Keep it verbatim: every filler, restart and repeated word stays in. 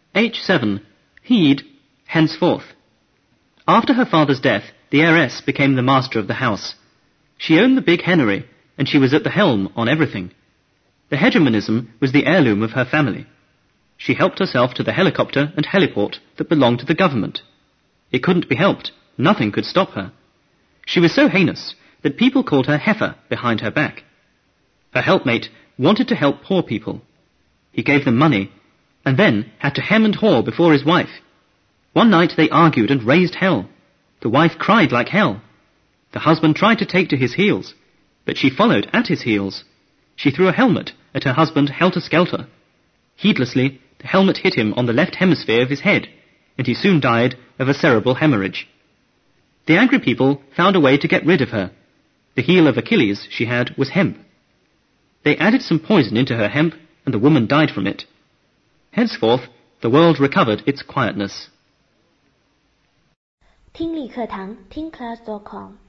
H seven. Heed, henceforth. After her father's death, the heiress became the master of the house. She owned the big hennery, and she was at the helm on everything. The hegemonism was the heirloom of her family. She helped herself to the helicopter and heliport that belonged to the government. It couldn't be helped. Nothing could stop her. She was so heinous that people called her heifer behind her back. Her helpmate wanted to help poor people. He gave them money, and then had to hem and haw before his wife. One night they argued and raised hell. The wife cried like hell. The husband tried to take to his heels, but she followed at his heels. She threw a helmet at her husband helter-skelter. Heedlessly, the helmet hit him on the left hemisphere of his head, and he soon died of a cerebral hemorrhage. The angry people found a way to get rid of her. The heel of Achilles she had was hemp. They added some poison into her hemp, and the woman died from it. Henceforth, the world recovered its quietness. 听力课堂听 class dot com